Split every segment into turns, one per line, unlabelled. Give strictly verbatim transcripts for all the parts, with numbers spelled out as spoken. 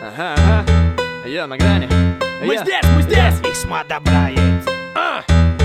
Ага, ага. Я на грани.
Мы
Я.
здесь, мы здесь.
Иксма добрает.
А.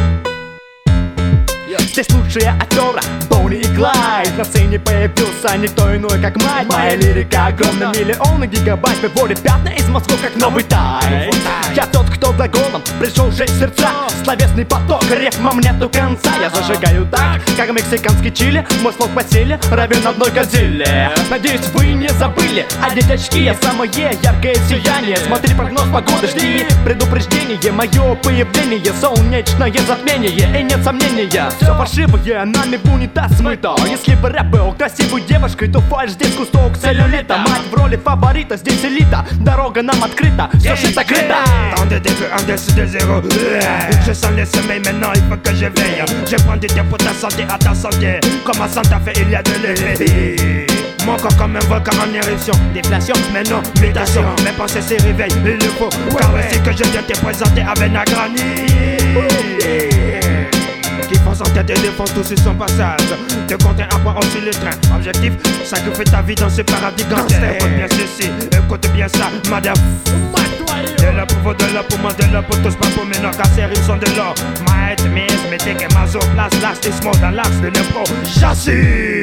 Здесь лучшая афера, Бонни и Клайд. На сцене появился никто иной, как мать. Моя лирика огромна, миллионы гигабайт. Выводит пятна из мозгов, как новый тайм. Я тот, кто глаголом пришел жечь сердца. Словесный поток, рифмам нету конца. Я зажигаю так, как мексиканский чили. Мой слог по силе равен одной Годзилле. Надеюсь, вы не забыли одеть очки, я самое яркое сияние. Смотри прогноз погоды, жди предупреждение. Мое появление, солнечное затмение. И нет сомнения, все фальшивое нами в унитаз смыто. Если бы рэп был красивой девушкой, то фальш здесь кусок целлюлита. Мать в роли фаворита, здесь элита. Дорога нам открыта, все yeah, закрыто.
Tant de débuts, en dessous de zéro. Je sens le sommeil, maintenant il faut que je veille. Je prends du temps pour ta santé, à ta santé. Comme à Santa Fe, il y a de l'effet. Mon corps comme un volcan en éruption. Déflation, mais non, mutation. Mes pensées se réveillent, il le faut. Car voici que je viens te présenter avec la granit. Qui fonce en tête et défonce tout sur son passage. Te compter un point au-dessus le train. Objectif, sacrifier ta vie dans ce paradis gangster. Écoute bien ceci, écoute bien ça, madame. De la pour de la pour moi, de la pour tous, pas pour mes noms, car ces rimes sont de l'or. Maître, miss, mettez que ma zo place, last is more dans l'axe de l'impro. J'assure.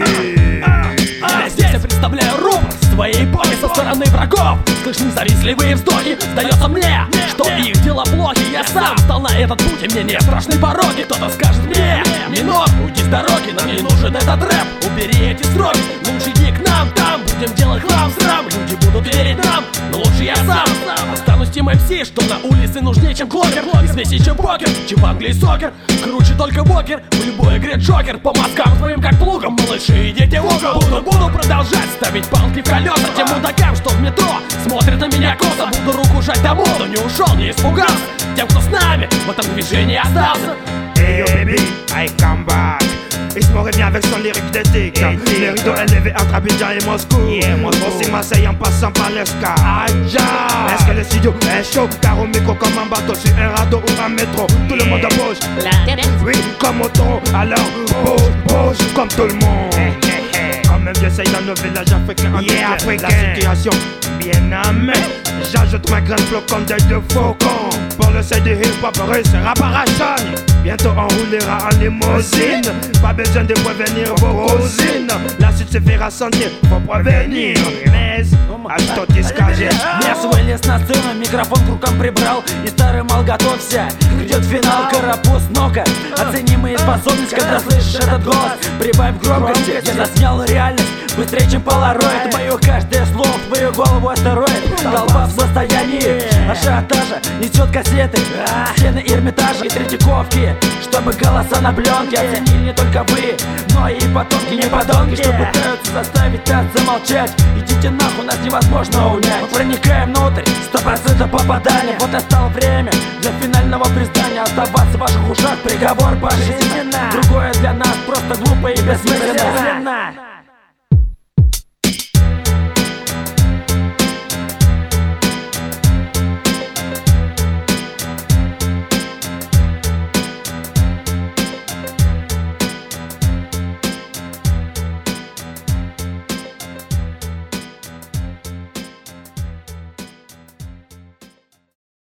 А здесь я представляю рупор своей эпохи со стороны врагов. Слышны завистливые вздохи. Сдается мне, что их дела плохи. Я сам стал на этот путь, и мне не страшны пороги. Кто-то скажет мне: Минор, уйди с дороги, нам не нужен этот рэп. Убери эти строки, лучше иди к нам. Там будем делать хлам, срам. Люди будут верить нам, но лучше я сам останусь тем эм си, что на улице нужнее, чем клокер. Известнее, чем покер, чем в Англии сокер. Круче только Бокер, в любой игре Джокер. По мозгам твоим как плугом, малыши, идите в угол. Буду, буду продолжать ставить палки в колеса тем мудакам, что в метро смотрят на меня косо. Буду руку жать тому, кто не ушел, не испугался. Тем, кто с нами в этом движении остался.
Hey yo baby, I come back. Ismo revient avec son lyrique d'éthique. Les rideaux élevés entre Abidjan et Moscou. Aussi Marseille en passant par l'Esca. Est-ce que le studio est chaud? Car au micro comme un bateau sur un radeau ou un métro. Tout le monde bouge. Oui, comme au taureau. Alors bouge, bouge comme tout le monde. Quand même j'essaye dans nos villages africains en yeah, africain. La situation bien amène. J'ajoute ma graine flocon d'œil de faucon. Pour le seuil de hip-hop russe, rap à Rachagne. Bientôt on roulera en limousine. Pas besoin de prévenir vos cousines. La suite se fera sentir, faut prévenir. Mais, а что ты скажешь?
Я свой лес на сцену, микрофон к рукам прибрал. И старый мал готовься, грядет финал. Карапуз, ну-ка, оцени мои способности. Когда слышишь этот голос, прибавь громкости. Я заснял реальность быстрее, чем полароид. Мое каждое слово в твою голову астероид. Толпа в состоянии ажиотажа несет кассеты, стены Эрмитажа и Третьяковки, чтобы голоса на пленке оценили не только вы, но и потомки, не подонки, что пытаются заставить нас замолчать. Идите нахуй, нас невозможно унять. Мы проникаем внутрь, сто процентов попадания. Вот настало время для финального признания. Оставаться в ваших ушах приговор пожизненно.